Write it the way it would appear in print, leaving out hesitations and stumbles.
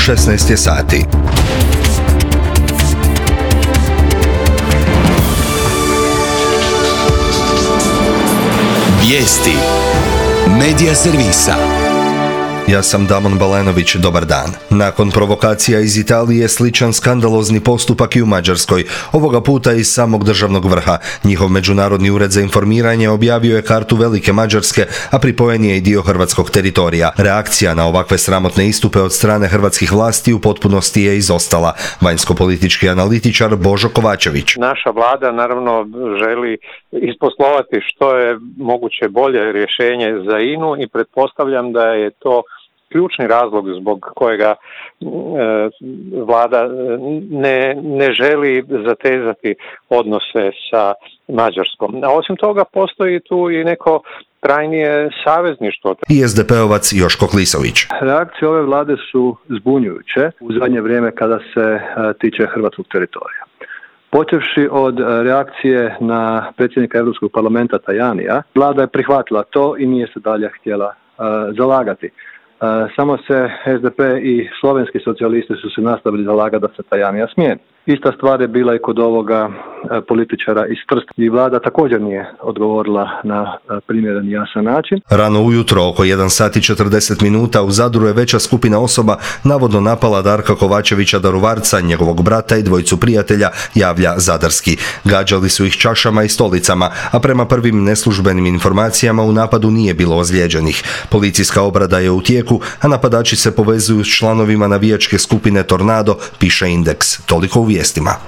16 je sati. Vijesti Medija servisa. Ja sam Damon Balenović, dobar dan. Nakon provokacija iz Italije sličan skandalozni postupak i u Mađarskoj, ovoga puta iz samog državnog vrha. Njihov Međunarodni ured za informiranje objavio je kartu Velike Mađarske, a pripojen je i dio hrvatskog teritorija. Reakcija na ovakve sramotne istupe od strane hrvatskih vlasti u potpunosti je izostala. Vanjsko-politički analitičar Božo Kovačević. Naša vlada naravno želi isposlovati što je moguće bolje rješenje za INA-u i pretpostavljam da je to ključni razlog zbog kojega vlada ne želi zatezati odnose sa Mađarskom. A osim toga postoji tu i neko trajnije savezništvo. I SDP-ovac Joško Klisović. Reakcije ove vlade su zbunjujuće u zadnje vrijeme kada se tiče hrvatskog teritorija. Počevši od reakcije na predsjednika Europskog parlamenta Tajanija, vlada je prihvatila to i nije se dalje htjela zalagati. Samo se SDP i slovenski socijalisti su se nastavili zalagati da se Tajanija smijeni. Ista stvar je bila i kod ovoga političara iz Trsta i vlada također nije odgovorila na primjeren jasan način. Rano ujutro, oko 1 sat i 40 minuta, u Zadru je veća skupina osoba navodno napala Darka Kovačevića Daruvarca, njegovog brata i dvojicu prijatelja, javlja Zadarski. Gađali su ih čašama i stolicama, a prema prvim neslužbenim informacijama u napadu nije bilo ozlijeđenih. Policijska obrada je u tijeku, a napadači se povezuju s članovima navijačke skupine Tornado, piše Indeks. Toliko u vijestima.